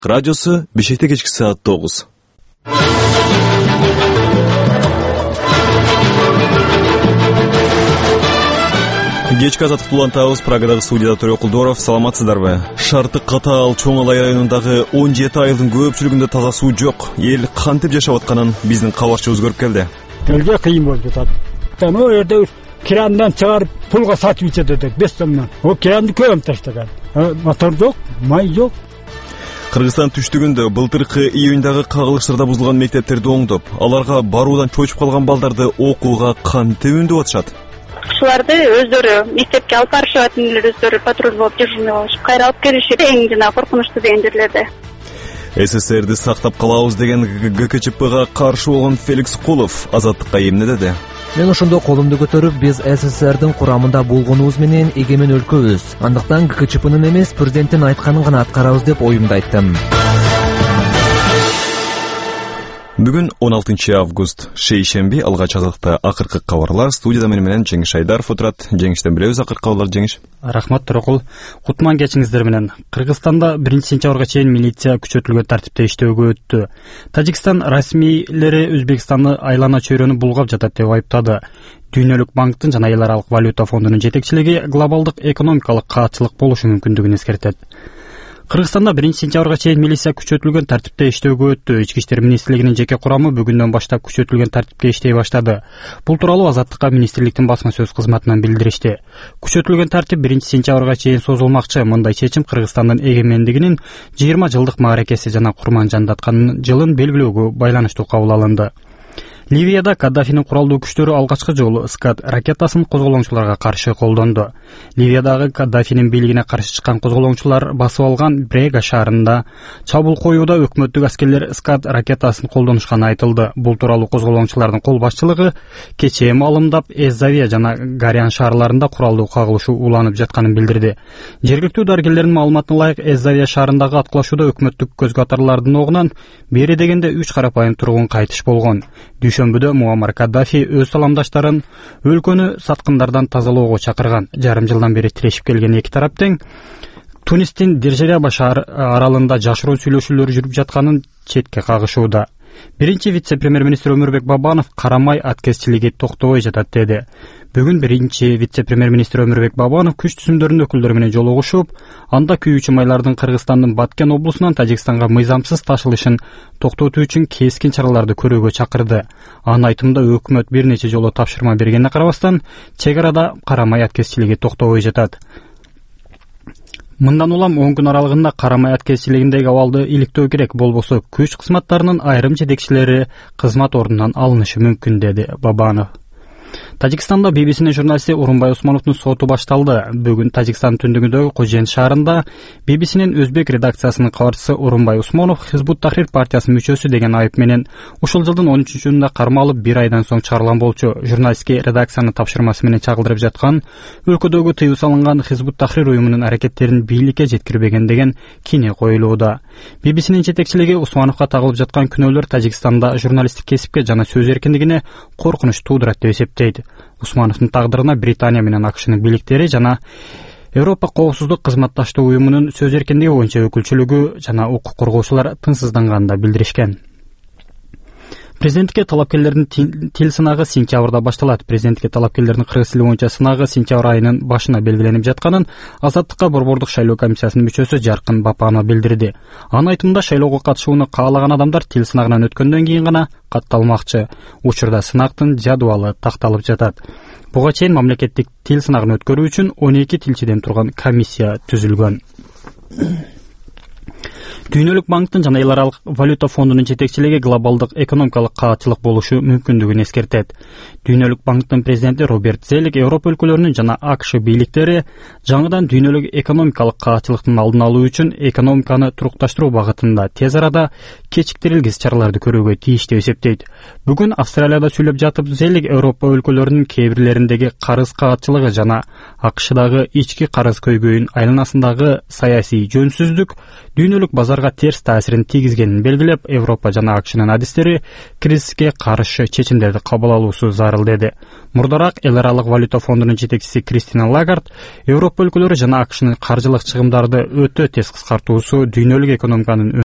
Радиосы Бишкекте кечки саат 9. Кечки азаттык улантабыз. Прагадагы студияда Төрө Кулдоров. Саламатсыздарбы? Шарты катаал Чоң Алай районундагы 17 айылдын көпчүлүгүндө таза суу жок. Эл кантип жашап атканын биздин кабарчыбыз көрүп келди. Элге кыйын болду да. О жерде кирандан чыгарып пулга сатып ичет 5 сомдон. О киранды көм таштаган. Мотор жок, май жок. Кыргызстан түштүгүндө былтыркы июндагы кагылыштарда бузулган мектептерди оңдоп, аларга баруудан чочуп калган балдарды окууга кантип үндөп атышат? Ушуларды өздөрү мектепке алып барышат, өздөрү патруль болуп дежурный болушуп, кайра алып келишип, эң жана коркунучтуу деген жерлерде. СССРди сактап калабыз деген ГКЧПга каршы болгон Феликс Кулов азаттыкка эмне деди? Мен ошондо колумду көтөрүп, биз СССРдин курамында болгонубуз менен эгемен өлкөбүз. Андыктан ГКЧПнын эмес, президенттин айтканын гана аткарабыз деп оюмду айттым. Бүгүн 16 август, шейшемби, алгач азаттыкта акыркы кабарлар. Студияда менен Жеңиш Айдаров отурат. Жеңиштен билебиз акыркы кабарлар, Жеңиш. Рахмат, Төрөкул. Кутман кечиңиздер менен. Кыргызстанда 1-сентябрга чейин милиция күчөтүлгөн тартипте иштөөгө өттү. Тажикстан расмийлери Өзбекстанды айлана чөйрөнү булгап жатат деп айыптады. Дүйнөлүк банктын жана Эл аралык валюта фондунун жетекчилиги глобалдык экономикалык каатчылык болушу мүмкүндүгүн эскертет. Кыргызстанда 1-сентябрга чейин милиция күчөтүлгөн тартипте иштөөгө өттү. Ички иштер министрлигинин жеке курамы бүгүндөн баштап күчөтүлгөн тартипте иштей баштады. Бул тууралуу азаттыкка министрликтин басма сөз кызматынан билдиришти. Күчөтүлгөн тартип 1-сентябрга чейин созулмакчы. Мындай чечим Кыргызстандын эгемендигинин 20 жылдык мааракеси жана курман жандаткан жылын белгилөөгө байланыштуу кабыл алынды. Ливияда Каддафинин куралдуу күчтөрү алгачкы жолу Скат ракетасын козголоңчуларга каршы колдонду. Ливиядагы Каддафинин бийлигине каршы чыккан козголоңчулар басып алган Брега шаарында чабуул коюуда өкмөттүк аскерлер Скат ракетасын колдонушканы айтылды. Бул тууралуу козголоңчулардын кол башчылыгы кечээ маалымдап Эзавия жана Гарян шаарларында куралдуу кагылышуу уланып жатканын билдирди. Жергиликтүү дарыгерлердин маалыматына ылайык, Эзавия шаарындагы аткылашууда өкмөттүк көз катарлардын огунан бери дегенде 3 карапайым тургун кайтыш болгон. Дүйшөмбүдө Муаммар Каддафи өз саламдаштарын өлкөнү саткындардан тазалоого чакырган. Жарым жылдан бери тирешип келген эки тарап тең Тунистин Держеряба аралында жашыруун сүйлөшүүлөр жүрүп жатканын четке кагышууда. Биринчи вице-премьер-министр Өмүрбек Бабанов карамай аткезчилиги токтобой жатат деди. Бүгүн биринчи вице-премьер-министр Өмүрбек Бабанов күч түзүмдөрүнүн өкүлдөрү менен жолугушуп, анда күйүүчү майлардын Кыргызстандын Баткен облусунан Тажикстанга мыйзамсыз ташылышын токтотуу үчүн кескин чараларды көрүүгө чакырды. Анын айтымында өкмөт бир нече жолу тапшырма бергенине карабастан, чек арада карамай аткезчилиги токтобой жатат. Мындан улам 10 күн аралыгында карамай аткезчилигиндеги абалды иликтөө керек, болбосо күч кызматтарынын айрым жетекчилери кызмат ордунан алынышы мүмкүн, деди Бабанов. Тажикстанда BBC-нин журналисти Урунбай Усмановдун соту башталды. Бүгүн Тажикстан түндүгүндөгү Кожен шаарында BBC-нин өзбек редакциясынын кабарчысы Урунбай Усманов Хизбут Тахрир партиясынын мүчөсү деген айып менен ушул жылдын 13-июнунда кармалып 1 айдан соң чыгарылган болчу. Журналистке редакциянын тапшырмасы менен чагылдырып жаткан өлкөдөгү тыюу салынган Хизбут Тахрир уюмунун аракеттерин бийликке жеткирбеген деген кини коюлууда. BBC-нин жетекчилиги Усмановго тагылып жаткан күнөөлөр Тажикстанда журналисттик кесипке жана сөз эркиндигине коркунуч туудурат деп эсептейт. Усмановдун тагдырына Британия менен АКШнын бийликтери жана Европа коопсуздук кызматташтык уюмунун сөз эркиндиги боюнча өкүлчүлүгү жана укук коргоочулар тынчсызданганын билдиришкен. Президентке талапкерлердин тил сынагы сентябрда башталат. Президентке талапкерлердин кыргыз тили боюнча сынагы сентябрь айынын башына белгиленип жатканын Азаттыкка борбордук шайлоо комиссиясынын мүчөсү Жаркын Бапанов билдирди. Анын айтымында шайлоого катышууну каалаган адамдар тил сынагынан өткөндөн кийин гана катталмакчы. Учурда сынактын жадыбалы такталып жатат. Буга чейин мамлекеттик тил сынагын өткөрүү үчүн 12 тилчиден турган комиссия түзүлгөн. Дүйнөлүк банктын жана Эл аралык валюта фондунун жетекчилиги глобалдык экономикалык каатчылык болушу мүмкүндүгүн эскертет. Дүйнөлүк банктын президенти Роберт Зелик Европа өлкөлөрүнүн жана АКШ бийликтери жаңыдан дүйнөлүк экономикалык каатчылыктын алдын алуу үчүн экономиканы турукташтыруу багытында тез арада кечиктирилгис чараларды көрүүгө тийиш деп эсептейт. Бүгүн Австралияда сүйлөп жатып Зелик Европа өлкөлөрүнүн кээ бирлериндеги карыз каатчылыгы жана АКШдагы ички карыз көйгөйүнүн айланасындагы саясий жөнсүздүк дүйнөлүк базарга терс таасирин тийгизгенин белгилеп, Европа жана АКШнын адистери кризиске каршы чечимдерди кабыл алуусу зарыл деди. Мурдараак Эл аралык валюта фондунун жетекчиси Кристина Лагард Европа өлкөлөрү жана АКШнын каржылык чыгымдарды өтө тез кыскартуусу дүйнөлүк экономиканын